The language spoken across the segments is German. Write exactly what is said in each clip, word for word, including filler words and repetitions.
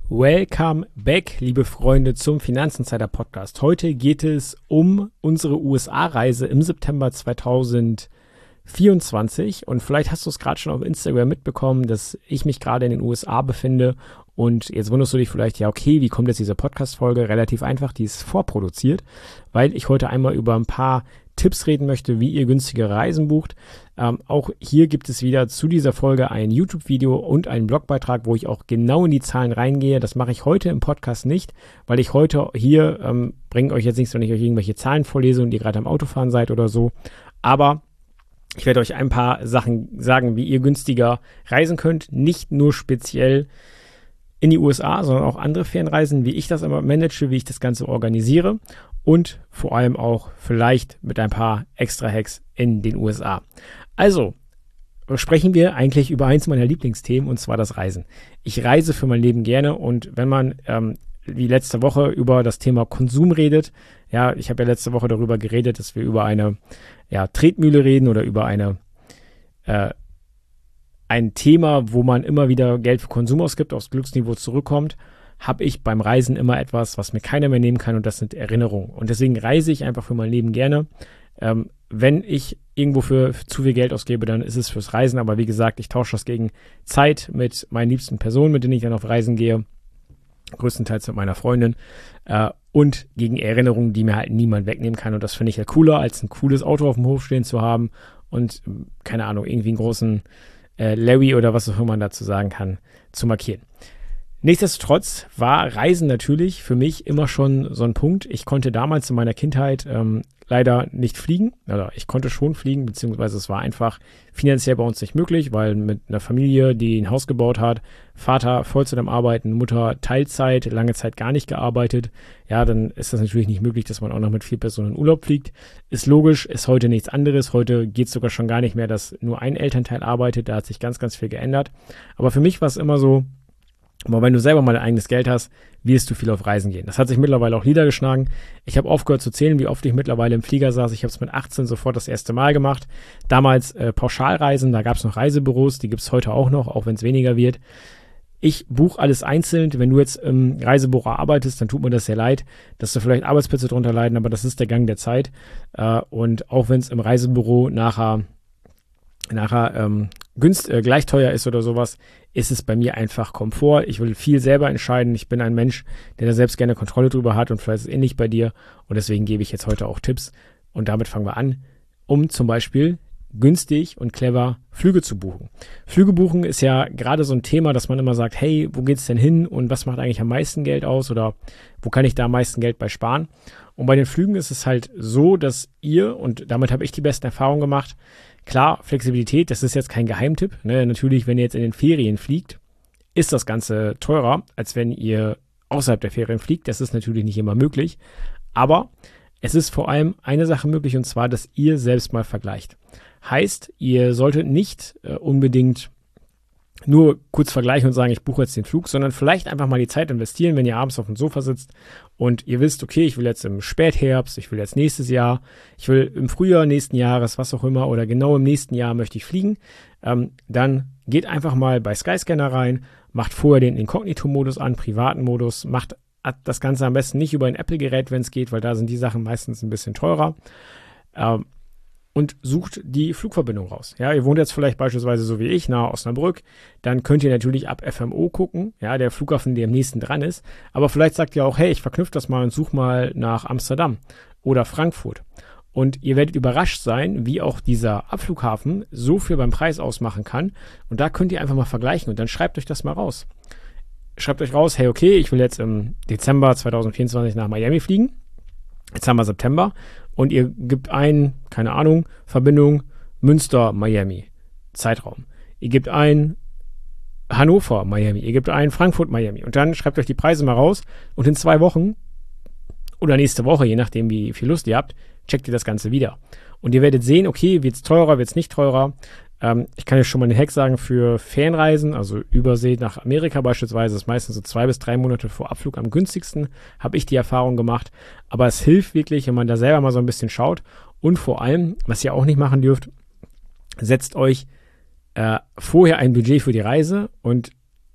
Welcome back, liebe Freunde, zum Finanzinsider Podcast. Heute geht es um unsere U S A-Reise im September zweitausendvierundzwanzig und vielleicht hast du es gerade schon auf Instagram mitbekommen, dass ich mich gerade in den U S A befinde und jetzt wunderst du dich vielleicht, ja okay, wie kommt jetzt diese Podcast-Folge? Relativ einfach, die ist vorproduziert, weil ich heute einmal über ein paar Tipps reden möchte, wie ihr günstige Reisen bucht. Ähm, auch hier gibt es wieder zu dieser Folge ein YouTube-Video und einen Blogbeitrag, wo ich auch genau in die Zahlen reingehe. Das mache ich heute im Podcast nicht, weil ich heute hier, ähm, bringe euch jetzt nichts, wenn ich euch irgendwelche Zahlen vorlese und ihr gerade am Autofahren seid oder so. Aber ich werde euch ein paar Sachen sagen, wie ihr günstiger reisen könnt. Nicht nur speziell in die U S A, sondern auch andere Fernreisen, wie ich das immer manage, wie ich das Ganze organisiere. Und vor allem auch vielleicht mit ein paar Extra-Hacks in den U S A. Also, sprechen wir eigentlich über eins meiner Lieblingsthemen, und zwar das Reisen. Ich reise für mein Leben gerne und wenn man, ähm, wie letzte Woche, über das Thema Konsum redet, ja, ich habe ja letzte Woche darüber geredet, dass wir über eine ja, Tretmühle reden oder über eine äh, ein Thema, wo man immer wieder Geld für Konsum ausgibt, aufs Glücksniveau zurückkommt, habe ich beim Reisen immer etwas, was mir keiner mehr nehmen kann, und das sind Erinnerungen. Und deswegen reise ich einfach für mein Leben gerne. Ähm, wenn ich irgendwo für zu viel Geld ausgebe, dann ist es fürs Reisen. Aber wie gesagt, ich tausche das gegen Zeit mit meinen liebsten Personen, mit denen ich dann auf Reisen gehe. Größtenteils mit meiner Freundin. Äh, und gegen Erinnerungen, die mir halt niemand wegnehmen kann. Und das finde ich ja cooler, als ein cooles Auto auf dem Hof stehen zu haben und, keine Ahnung, irgendwie einen großen äh, Larry oder was auch immer man dazu sagen kann, zu markieren. Nichtsdestotrotz war Reisen natürlich für mich immer schon so ein Punkt. Ich konnte damals in meiner Kindheit ähm, leider nicht fliegen. Oder ich konnte schon fliegen, beziehungsweise es war einfach finanziell bei uns nicht möglich, weil mit einer Familie, die ein Haus gebaut hat, Vater Vollzeit am Arbeiten, Mutter Teilzeit, lange Zeit gar nicht gearbeitet, ja, dann ist das natürlich nicht möglich, dass man auch noch mit vier Personen in Urlaub fliegt. Ist logisch, ist heute nichts anderes. Heute geht es sogar schon gar nicht mehr, dass nur ein Elternteil arbeitet. Da hat sich ganz, ganz viel geändert. Aber für mich war es immer so, aber wenn du selber mal dein eigenes Geld hast, wirst du viel auf Reisen gehen. Das hat sich mittlerweile auch niedergeschlagen. Ich habe aufgehört zu zählen, wie oft ich mittlerweile im Flieger saß. Ich habe es mit achtzehn sofort das erste Mal gemacht. Damals äh, Pauschalreisen, da gab es noch Reisebüros, die gibt es heute auch noch, auch wenn es weniger wird. Ich buche alles einzeln. Wenn du jetzt im Reisebüro arbeitest, dann tut mir das sehr leid, dass du vielleicht Arbeitsplätze drunter leiden, aber das ist der Gang der Zeit. Äh, und auch wenn es im Reisebüro nachher nachher ähm, günst, äh, gleich teuer ist oder sowas, ist es bei mir einfach Komfort. Ich will viel selber entscheiden. Ich bin ein Mensch, der da selbst gerne Kontrolle drüber hat, und vielleicht ist es ähnlich bei dir. Und deswegen gebe ich jetzt heute auch Tipps. Und damit fangen wir an, um zum Beispiel günstig und clever Flüge zu buchen. Flüge buchen ist ja gerade so ein Thema, dass man immer sagt, hey, wo geht's denn hin und was macht eigentlich am meisten Geld aus oder wo kann ich da am meisten Geld bei sparen? Und bei den Flügen ist es halt so, dass ihr, und damit habe ich die besten Erfahrungen gemacht, klar, Flexibilität, das ist jetzt kein Geheimtipp. Ne? Natürlich, wenn ihr jetzt in den Ferien fliegt, ist das Ganze teurer, als wenn ihr außerhalb der Ferien fliegt. Das ist natürlich nicht immer möglich. Aber es ist vor allem eine Sache möglich, und zwar, dass ihr selbst mal vergleicht. Heißt, ihr solltet nicht äh, unbedingt nur kurz vergleichen und sagen, ich buche jetzt den Flug, sondern vielleicht einfach mal die Zeit investieren, wenn ihr abends auf dem Sofa sitzt und ihr wisst, okay, ich will jetzt im Spätherbst, ich will jetzt nächstes Jahr, ich will im Frühjahr nächsten Jahres, was auch immer, oder genau im nächsten Jahr möchte ich fliegen, ähm, dann geht einfach mal bei Skyscanner rein, macht vorher den Inkognito-Modus an, privaten Modus, macht das Ganze am besten nicht über ein Apple-Gerät, wenn es geht, weil da sind die Sachen meistens ein bisschen teurer. Ähm, und sucht die Flugverbindung raus. Ja, ihr wohnt jetzt vielleicht beispielsweise so wie ich nahe Osnabrück, dann könnt ihr natürlich ab F M O gucken, ja, der Flughafen, der am nächsten dran ist, aber vielleicht sagt ihr auch, hey, ich verknüpfe das mal und suche mal nach Amsterdam oder Frankfurt. Und ihr werdet überrascht sein, wie auch dieser Abflughafen so viel beim Preis ausmachen kann, und da könnt ihr einfach mal vergleichen und dann schreibt euch das mal raus. Schreibt euch raus, hey, okay, ich will jetzt im Dezember zweitausendvierundzwanzig nach Miami fliegen, jetzt haben wir September, und ihr gebt ein, keine Ahnung, Verbindung Münster-Miami, Zeitraum. Ihr gebt ein Hannover-Miami, ihr gebt ein Frankfurt-Miami, und dann schreibt euch die Preise mal raus, und in zwei Wochen oder nächste Woche, je nachdem wie viel Lust ihr habt, checkt ihr das Ganze wieder. Und ihr werdet sehen, okay, wird's teurer, wird's nicht teurer. Ähm, ich kann euch schon mal den Hack sagen, für Fernreisen, also Übersee nach Amerika beispielsweise, ist meistens so zwei bis drei Monate vor Abflug am günstigsten, habe ich die Erfahrung gemacht. Aber es hilft wirklich, wenn man da selber mal so ein bisschen schaut. Und vor allem, was ihr auch nicht machen dürft, setzt euch äh, vorher ein Budget für die Reise und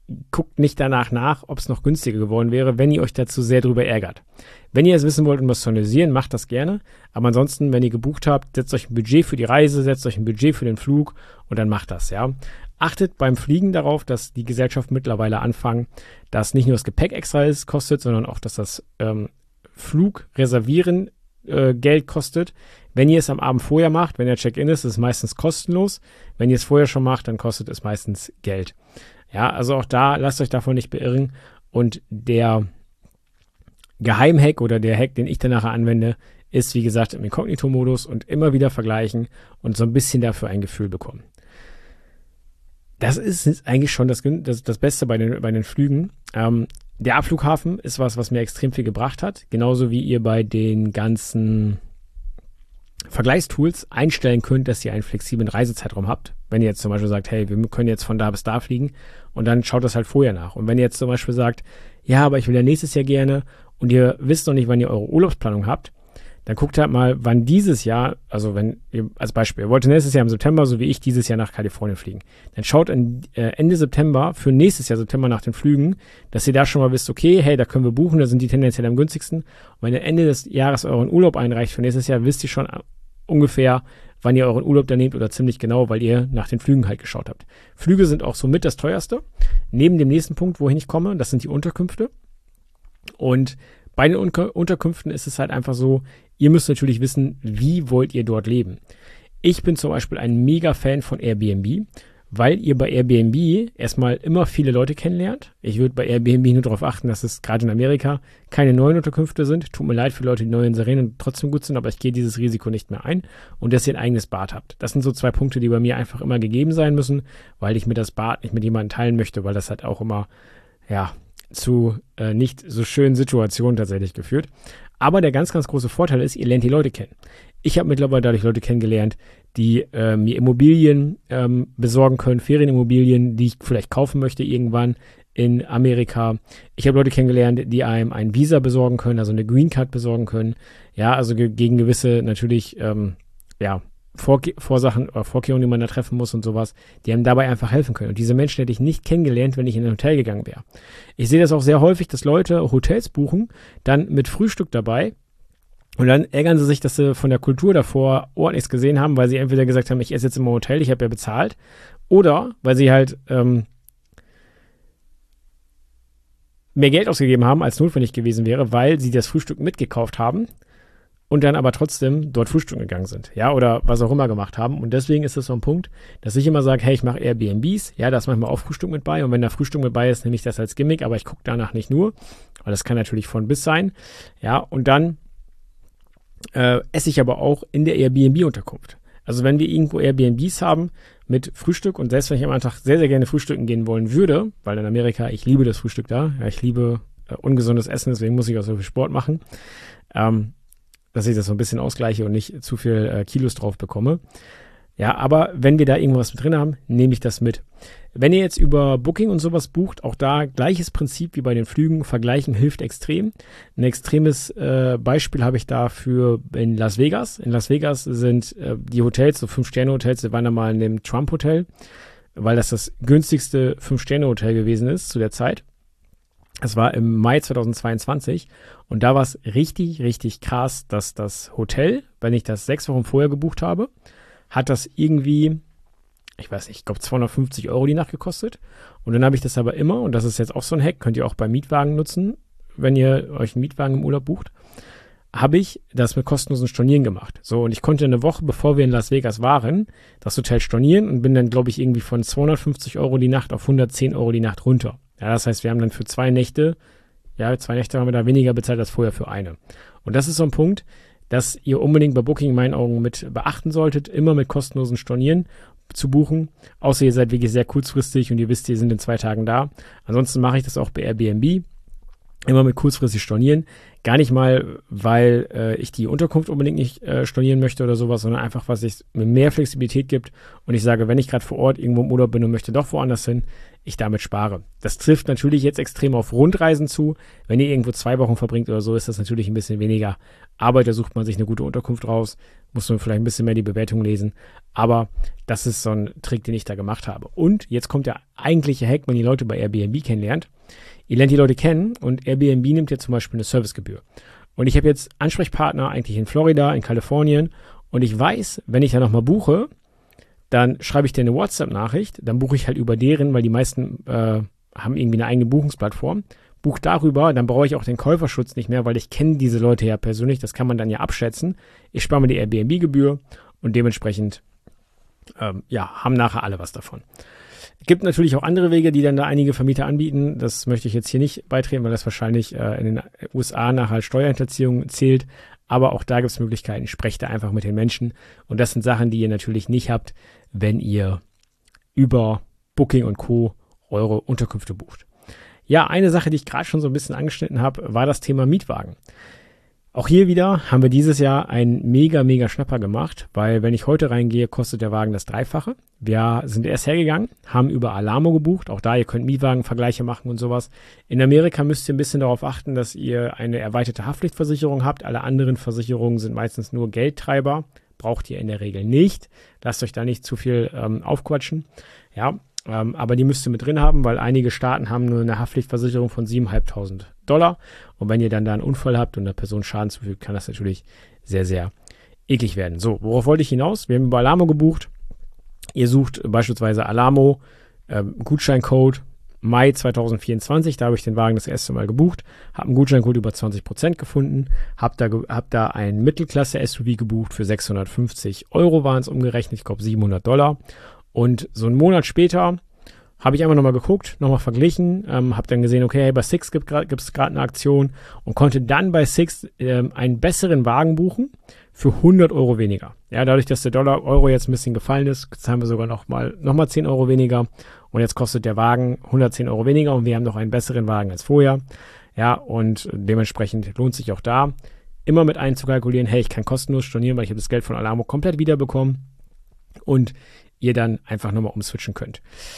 guckt nicht danach nach, ob es noch günstiger geworden wäre, wenn ihr euch dazu sehr drüber ärgert. Wenn ihr es wissen wollt, um das zu analysieren, macht das gerne. Aber ansonsten, wenn ihr gebucht habt, setzt euch ein Budget für die Reise, setzt euch ein Budget für den Flug und dann macht das, ja. Achtet beim Fliegen darauf, dass die Gesellschaften mittlerweile anfangen, dass nicht nur das Gepäck extra ist, kostet, sondern auch, dass das ähm, Flugreservieren äh, Geld kostet. Wenn ihr es am Abend vorher macht, wenn der Check-in ist, ist es meistens kostenlos. Wenn ihr es vorher schon macht, dann kostet es meistens Geld. Ja, also auch da, lasst euch davon nicht beirren. Und der Geheimhack oder der Hack, den ich dann nachher anwende, ist, wie gesagt, im Inkognito-Modus und immer wieder vergleichen und so ein bisschen dafür ein Gefühl bekommen. Das ist eigentlich schon das, das, das Beste bei den, bei den Flügen. Ähm, der Abflughafen ist was, was mir extrem viel gebracht hat. Genauso wie ihr bei den ganzen Vergleichstools einstellen könnt, dass ihr einen flexiblen Reisezeitraum habt. Wenn ihr jetzt zum Beispiel sagt, hey, wir können jetzt von da bis da fliegen und dann schaut das halt vorher nach. Und wenn ihr jetzt zum Beispiel sagt, ja, aber ich will ja nächstes Jahr gerne und ihr wisst noch nicht, wann ihr eure Urlaubsplanung habt, dann guckt halt mal, wann dieses Jahr, also wenn ihr, als Beispiel, ihr wollt nächstes Jahr im September, so wie ich, dieses Jahr nach Kalifornien fliegen. Dann schaut in, äh, Ende September für nächstes Jahr September nach den Flügen, dass ihr da schon mal wisst, okay, hey, da können wir buchen, da sind die tendenziell am günstigsten. Und wenn ihr Ende des Jahres euren Urlaub einreicht für nächstes Jahr, wisst ihr schon ungefähr, wann ihr euren Urlaub da nehmt oder ziemlich genau, weil ihr nach den Flügen halt geschaut habt. Flüge sind auch somit das teuerste. Neben dem nächsten Punkt, wohin ich komme, das sind die Unterkünfte. Und bei den Unter- Unterkünften ist es halt einfach so, ihr müsst natürlich wissen, wie wollt ihr dort leben. Ich bin zum Beispiel ein Mega-Fan von Airbnb, weil ihr bei Airbnb erstmal immer viele Leute kennenlernt. Ich würde bei Airbnb nur darauf achten, dass es gerade in Amerika keine neuen Unterkünfte sind. Tut mir leid für Leute, die neu inserieren und trotzdem gut sind, aber ich gehe dieses Risiko nicht mehr ein und dass ihr ein eigenes Bad habt. Das sind so zwei Punkte, die bei mir einfach immer gegeben sein müssen, weil ich mir das Bad nicht mit jemandem teilen möchte, weil das halt auch immer, ja, zu äh, nicht so schönen Situationen tatsächlich geführt. Aber der ganz, ganz große Vorteil ist, ihr lernt die Leute kennen. Ich habe mittlerweile dadurch Leute kennengelernt, die äh, mir Immobilien ähm, besorgen können, Ferienimmobilien, die ich vielleicht kaufen möchte irgendwann in Amerika. Ich habe Leute kennengelernt, die einem ein Visa besorgen können, also eine Green Card besorgen können. Ja, also ge- gegen gewisse natürlich, ähm, ja, Vorke- Vorsachen oder Vorkehrungen, die man da treffen muss und sowas, die einem dabei einfach helfen können. Und diese Menschen hätte ich nicht kennengelernt, wenn ich in ein Hotel gegangen wäre. Ich sehe das auch sehr häufig, dass Leute Hotels buchen, dann mit Frühstück dabei und dann ärgern sie sich, dass sie von der Kultur davor ordentlich gesehen haben, weil sie entweder gesagt haben, ich esse jetzt im Hotel, ich habe ja bezahlt, oder weil sie halt ähm, mehr Geld ausgegeben haben, als notwendig gewesen wäre, weil sie das Frühstück mitgekauft haben und dann aber trotzdem dort frühstücken gegangen sind, ja, oder was auch immer gemacht haben. Und deswegen ist es so ein Punkt, dass ich immer sage, hey, ich mache Airbnbs, ja, da ist manchmal auch Frühstück mit bei und wenn da Frühstück mit bei ist, nehme ich das als Gimmick, aber ich gucke danach nicht nur, weil das kann natürlich von bis sein, ja, und dann äh, esse ich aber auch in der Airbnb-Unterkunft. Also wenn wir irgendwo Airbnbs haben mit Frühstück und selbst wenn ich am Tag sehr, sehr gerne frühstücken gehen wollen würde, weil in Amerika, ich liebe das Frühstück da, ja, ich liebe äh, ungesundes Essen, deswegen muss ich auch so viel Sport machen, ähm, dass ich das so ein bisschen ausgleiche und nicht zu viel äh, Kilos drauf bekomme. Ja, aber wenn wir da irgendwas mit drin haben, nehme ich das mit. Wenn ihr jetzt über Booking und sowas bucht, auch da gleiches Prinzip wie bei den Flügen, vergleichen hilft extrem. Ein extremes äh, Beispiel habe ich dafür in Las Vegas. In Las Vegas sind äh, die Hotels, so Fünf-Sterne-Hotels, wir waren da mal in dem Trump-Hotel, weil das das günstigste Fünf-Sterne-Hotel gewesen ist zu der Zeit. Es war im Mai zweitausendzweiundzwanzig und da war es richtig, richtig krass, dass das Hotel, wenn ich das sechs Wochen vorher gebucht habe, hat das irgendwie, ich weiß nicht, ich glaube zweihundertfünfzig Euro die Nacht gekostet. Und dann habe ich das aber immer, und das ist jetzt auch so ein Hack, könnt ihr auch bei Mietwagen nutzen, wenn ihr euch einen Mietwagen im Urlaub bucht, habe ich das mit kostenlosen Stornieren gemacht. So, und ich konnte eine Woche, bevor wir in Las Vegas waren, das Hotel stornieren und bin dann, glaube ich, irgendwie von zweihundertfünfzig Euro die Nacht auf hundertzehn Euro die Nacht runter. Ja, das heißt, wir haben dann für zwei Nächte, ja, zwei Nächte haben wir da weniger bezahlt als vorher für eine. Und das ist so ein Punkt, dass ihr unbedingt bei Booking in meinen Augen mit beachten solltet, immer mit kostenlosen Stornieren zu buchen, außer ihr seid wirklich sehr kurzfristig und ihr wisst, ihr sind in zwei Tagen da. Ansonsten mache ich das auch bei Airbnb, immer mit kurzfristig stornieren. Gar nicht mal, weil äh, ich die Unterkunft unbedingt nicht äh, stornieren möchte oder sowas, sondern einfach, was ich mir mehr Flexibilität gibt und ich sage, wenn ich gerade vor Ort irgendwo im Urlaub bin und möchte doch woanders hin, ich damit spare. Das trifft natürlich jetzt extrem auf Rundreisen zu. Wenn ihr irgendwo zwei Wochen verbringt oder so, ist das natürlich ein bisschen weniger Arbeit. Da sucht man sich eine gute Unterkunft raus, muss man vielleicht ein bisschen mehr die Bewertung lesen. Aber das ist so ein Trick, den ich da gemacht habe. Und jetzt kommt der eigentliche Hack, wenn ihr Leute bei Airbnb kennenlernt. Ihr lernt die Leute kennen und Airbnb nimmt jetzt zum Beispiel eine Servicegebühr. Und ich habe jetzt Ansprechpartner eigentlich in Florida, in Kalifornien. Und ich weiß, wenn ich da nochmal buche, dann schreibe ich dir eine WhatsApp-Nachricht, dann buche ich halt über deren, weil die meisten äh, haben irgendwie eine eigene Buchungsplattform, buche darüber, dann brauche ich auch den Käuferschutz nicht mehr, weil ich kenne diese Leute ja persönlich, das kann man dann ja abschätzen. Ich spare mir die Airbnb-Gebühr und dementsprechend ähm, ja, haben nachher alle was davon. Es gibt natürlich auch andere Wege, die dann da einige Vermieter anbieten. Das möchte ich jetzt hier nicht beitreten, weil das wahrscheinlich äh, in den U S A nachher als Steuerhinterziehung zählt. Aber auch da gibt es Möglichkeiten. Sprecht da einfach mit den Menschen. Und das sind Sachen, die ihr natürlich nicht habt, wenn ihr über Booking und Co. eure Unterkünfte bucht. Ja, eine Sache, die ich gerade schon so ein bisschen angeschnitten habe, war das Thema Mietwagen. Auch hier wieder haben wir dieses Jahr einen mega, mega Schnapper gemacht, weil wenn ich heute reingehe, kostet der Wagen das Dreifache. Wir sind erst hergegangen, haben über Alamo gebucht. Auch da, ihr könnt Mietwagenvergleiche machen und sowas. In Amerika müsst ihr ein bisschen darauf achten, dass ihr eine erweiterte Haftpflichtversicherung habt. Alle anderen Versicherungen sind meistens nur Geldtreiber. Braucht ihr in der Regel nicht. Lasst euch da nicht zu viel ähm, aufquatschen. Ja, ähm, aber die müsst ihr mit drin haben, weil einige Staaten haben nur eine Haftpflichtversicherung von siebentausendfünfhundert Dollar. Und wenn ihr dann da einen Unfall habt und der Person Schaden zufügt, kann das natürlich sehr, sehr eklig werden. So, worauf wollte ich hinaus? Wir haben über Alamo gebucht. Ihr sucht beispielsweise Alamo, ähm, Gutscheincode Mai zwanzig vierundzwanzig, da habe ich den Wagen das erste Mal gebucht, habe einen Gutscheincode über zwanzig Prozent gefunden, habe da, hab da ein Mittelklasse-S U V gebucht für sechshundertfünfzig Euro waren es umgerechnet, ich glaube siebenhundert Dollar. Und so einen Monat später habe ich einfach nochmal geguckt, nochmal verglichen, ähm, habe dann gesehen, okay, bei Sixt gibt es gerade eine Aktion und konnte dann bei Sixt ähm, einen besseren Wagen buchen für hundert Euro weniger. Ja, dadurch, dass der Dollar Euro jetzt ein bisschen gefallen ist, zahlen wir sogar nochmal noch mal zehn Euro weniger und jetzt kostet der Wagen hundertzehn Euro weniger und wir haben noch einen besseren Wagen als vorher. Ja, und dementsprechend lohnt sich auch da immer mit einzukalkulieren, hey, ich kann kostenlos stornieren, weil ich habe das Geld von Alamo komplett wiederbekommen und ihr dann einfach nochmal umswitchen könnt.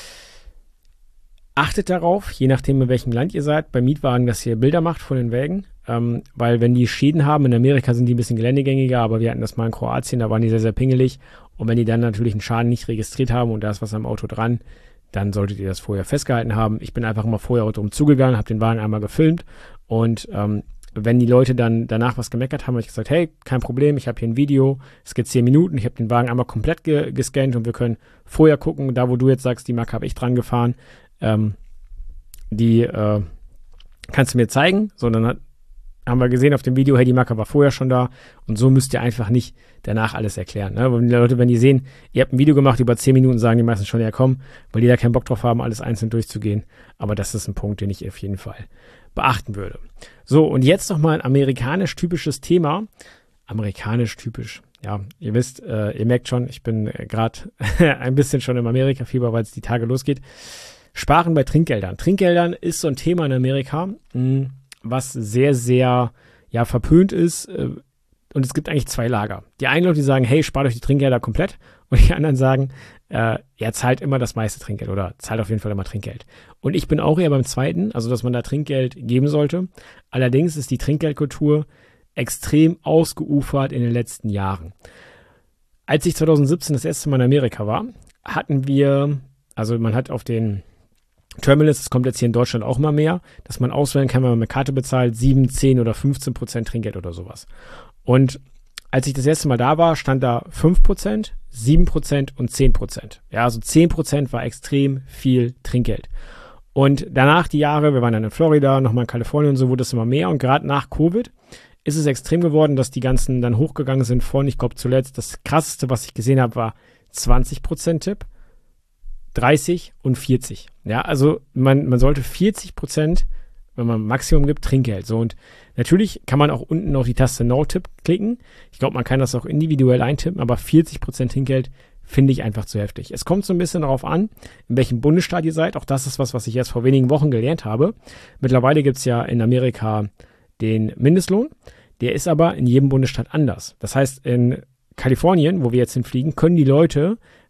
Achtet darauf, je nachdem in welchem Land ihr seid, beim Mietwagen, dass ihr Bilder macht von den Wägen, ähm, weil wenn die Schäden haben, in Amerika sind die ein bisschen geländegängiger, aber wir hatten das mal in Kroatien, da waren die sehr, sehr pingelig und wenn die dann natürlich einen Schaden nicht registriert haben und da ist was am Auto dran, dann solltet ihr das vorher festgehalten haben. Ich bin einfach mal vorher drum zugegangen, habe den Wagen einmal gefilmt und ähm, wenn die Leute dann danach was gemeckert haben, habe ich gesagt, hey, kein Problem, ich habe hier ein Video, es geht zehn Minuten, ich habe den Wagen einmal komplett ge- gescannt und wir können vorher gucken, da wo du jetzt sagst, die Marke habe ich dran gefahren, ähm, die äh, kannst du mir zeigen, sondern hat, haben wir gesehen auf dem Video, hey, die Marke war vorher schon da und so müsst ihr einfach nicht danach alles erklären. Ne? Weil die Leute, wenn die sehen, ihr habt ein Video gemacht, über zehn Minuten sagen die meisten schon, ja komm, weil die da keinen Bock drauf haben, alles einzeln durchzugehen, aber das ist ein Punkt, den ich auf jeden Fall beachten würde. So, und jetzt nochmal ein amerikanisch typisches Thema. Amerikanisch typisch. Ja, ihr wisst, äh, ihr merkt schon, ich bin äh, gerade ein bisschen schon im Amerika-Fieber, weil es die Tage losgeht. Sparen bei Trinkgeldern. Trinkgeldern ist so ein Thema in Amerika, mh, was sehr, sehr ja, verpönt ist. Äh, und es gibt eigentlich zwei Lager. Die einen Leute, die sagen, hey, spart euch die Trinkgelder komplett. Und die anderen sagen, äh, ja, zahlt immer das meiste Trinkgeld oder zahlt auf jeden Fall immer Trinkgeld. Und ich bin auch eher beim Zweiten, also dass man da Trinkgeld geben sollte. Allerdings ist die Trinkgeldkultur extrem ausgeufert in den letzten Jahren. Als ich zwanzig siebzehn das erste Mal in Amerika war, hatten wir, also man hat auf den Terminals, das kommt jetzt hier in Deutschland auch mal mehr, dass man auswählen kann, wenn man mit Karte bezahlt, sieben, zehn oder fünfzehn Prozent Trinkgeld oder sowas. Und als ich das erste Mal da war, stand da fünf Prozent, sieben Prozent und zehn Prozent. Ja, also zehn Prozent war extrem viel Trinkgeld. Und danach die Jahre, wir waren dann in Florida, nochmal in Kalifornien und so, wurde es immer mehr. Und gerade nach Covid ist es extrem geworden, dass die ganzen dann hochgegangen sind von, ich glaube zuletzt, das krasseste, was ich gesehen habe, war zwanzig Prozent Tipp, dreißig und vierzig. Ja, also man, man sollte vierzig Prozent, wenn man Maximum gibt, Trinkgeld. So, und natürlich kann man auch unten auf die Taste No-Tipp klicken. Ich glaube, man kann das auch individuell eintippen, aber vierzig Prozent Trinkgeld finde ich einfach zu heftig. Es kommt so ein bisschen darauf an, in welchem Bundesstaat ihr seid. Auch das ist was, was ich erst vor wenigen Wochen gelernt habe. Mittlerweile gibt es ja in Amerika den Mindestlohn. Der ist aber in jedem Bundesstaat anders. Das heißt, in Kalifornien, wo wir jetzt hinfliegen, können die Leute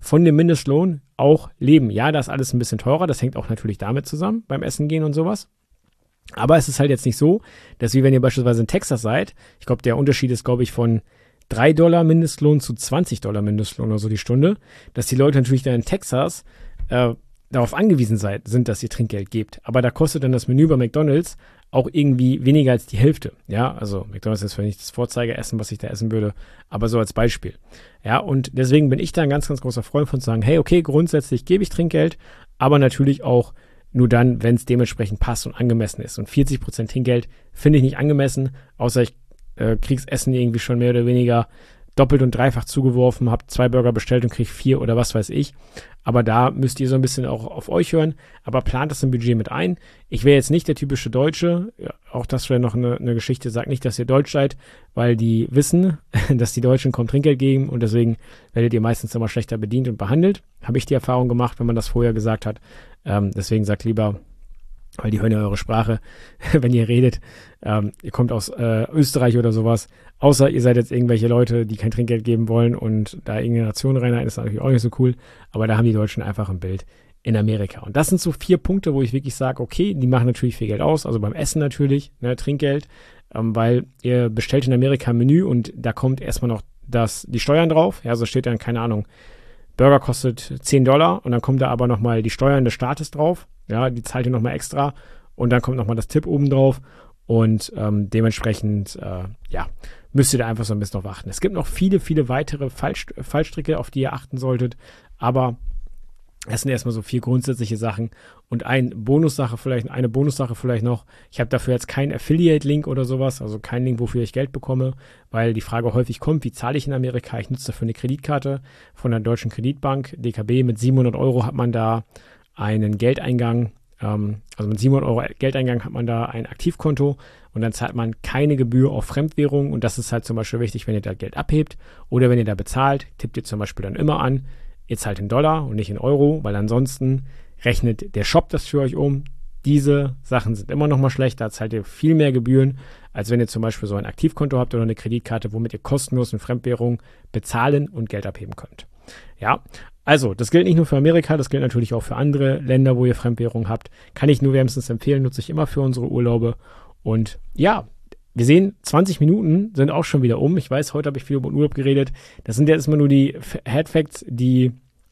von dem Mindestlohn auch leben. Ja, das ist alles ein bisschen teurer, das hängt auch natürlich damit zusammen, beim Essen gehen und sowas. Aber es ist halt jetzt nicht so, dass wie wenn ihr beispielsweise in Texas seid, ich glaube, der Unterschied ist, glaube ich, von drei Dollar Mindestlohn zu zwanzig Dollar Mindestlohn oder so die Stunde, dass die Leute natürlich dann in Texas äh, darauf angewiesen seid, sind, dass ihr Trinkgeld gebt. Aber da kostet dann das Menü bei McDonald's auch irgendwie weniger als die Hälfte. Ja, also McDonald's ist vielleicht nicht das Vorzeigeessen, was ich da essen würde, aber so als Beispiel. Ja, und deswegen bin ich da ein ganz, ganz großer Freund von zu sagen, hey, okay, grundsätzlich gebe ich Trinkgeld, aber natürlich auch nur dann, wenn es dementsprechend passt und angemessen ist. Und vierzig Prozent Trinkgeld finde ich nicht angemessen, außer ich äh, krieg's Essen irgendwie schon mehr oder weniger doppelt und dreifach zugeworfen, habe zwei Burger bestellt und kriege vier oder was weiß ich. Aber da müsst ihr so ein bisschen auch auf euch hören, aber plant das im Budget mit ein. Ich wäre jetzt nicht der typische Deutsche, ja, auch das wäre noch eine, eine Geschichte, sagt nicht, dass ihr Deutsch seid, weil die wissen, dass die Deutschen kaum Trinkgeld geben und deswegen werdet ihr meistens immer schlechter bedient und behandelt. Habe ich die Erfahrung gemacht, wenn man das vorher gesagt hat. Ähm, deswegen sagt lieber, weil die hören ja eure Sprache, wenn ihr redet, ähm, ihr kommt aus äh, Österreich oder sowas, außer ihr seid jetzt irgendwelche Leute, die kein Trinkgeld geben wollen und da irgendeine Nation rein, ist natürlich auch nicht so cool, aber da haben die Deutschen einfach ein Bild in Amerika. Und das sind so vier Punkte, wo ich wirklich sage, okay, die machen natürlich viel Geld aus, also beim Essen natürlich, ne, Trinkgeld, ähm, weil ihr bestellt in Amerika ein Menü und da kommt erstmal noch das, die Steuern drauf, ja, so steht dann, keine Ahnung, Burger kostet zehn Dollar und dann kommt da aber nochmal die Steuern des Staates drauf. Ja, die zahlt ihr nochmal extra und dann kommt nochmal das Tipp oben drauf und ähm, dementsprechend, äh, ja, müsst ihr da einfach so ein bisschen drauf achten. Es gibt noch viele, viele weitere Fallst- Fallstricke, auf die ihr achten solltet, aber es sind erstmal so vier grundsätzliche Sachen und ein Bonussache vielleicht, eine Bonussache vielleicht noch. Ich habe dafür jetzt keinen Affiliate-Link oder sowas, also keinen Link, wofür ich Geld bekomme, weil die Frage häufig kommt, wie zahle ich in Amerika? Ich nutze dafür eine Kreditkarte von der Deutschen Kreditbank, D K B. Mit siebenhundert Euro hat man da einen Geldeingang, ähm, also mit siebenhundert Euro Geldeingang hat man da ein Aktivkonto und dann zahlt man keine Gebühr auf Fremdwährung und das ist halt zum Beispiel wichtig, wenn ihr da Geld abhebt oder wenn ihr da bezahlt, tippt ihr zum Beispiel dann immer an, ihr zahlt in Dollar und nicht in Euro, weil ansonsten rechnet der Shop das für euch um. Diese Sachen sind immer noch mal schlechter, da zahlt ihr viel mehr Gebühren, als wenn ihr zum Beispiel so ein Aktivkonto habt oder eine Kreditkarte, womit ihr kostenlos in Fremdwährung bezahlen und Geld abheben könnt. Ja, also das gilt nicht nur für Amerika, das gilt natürlich auch für andere Länder, wo ihr Fremdwährung habt. Kann ich nur wärmstens empfehlen, nutze ich immer für unsere Urlaube. Und ja, wir sehen, zwanzig Minuten sind auch schon wieder um. Ich weiß, heute habe ich viel über den Urlaub geredet. Das sind jetzt mal nur die Head Facts, die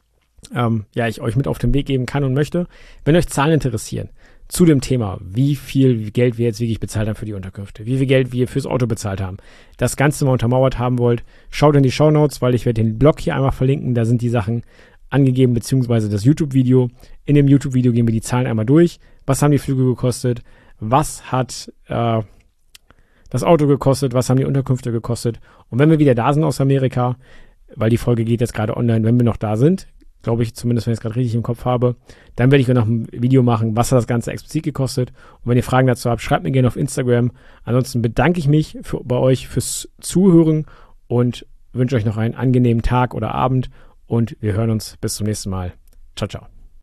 ähm, ja, ich euch mit auf den Weg geben kann und möchte. Wenn euch Zahlen interessieren zu dem Thema, wie viel Geld wir jetzt wirklich bezahlt haben für die Unterkünfte, wie viel Geld wir fürs Auto bezahlt haben, das Ganze mal untermauert haben wollt, schaut in die Shownotes, weil ich werde den Blog hier einmal verlinken. Da sind die Sachen angegeben, beziehungsweise das YouTube-Video. In dem YouTube-Video gehen wir die Zahlen einmal durch. Was haben die Flüge gekostet? Was hat äh, das Auto gekostet? Was haben die Unterkünfte gekostet? Und wenn wir wieder da sind aus Amerika, weil die Folge geht jetzt gerade online, wenn wir noch da sind, glaube ich, zumindest wenn ich es gerade richtig im Kopf habe, dann werde ich noch ein Video machen, was hat das Ganze explizit gekostet. Und wenn ihr Fragen dazu habt, schreibt mir gerne auf Instagram. Ansonsten bedanke ich mich für, bei euch fürs Zuhören und wünsche euch noch einen angenehmen Tag oder Abend und wir hören uns bis zum nächsten Mal. Ciao, ciao.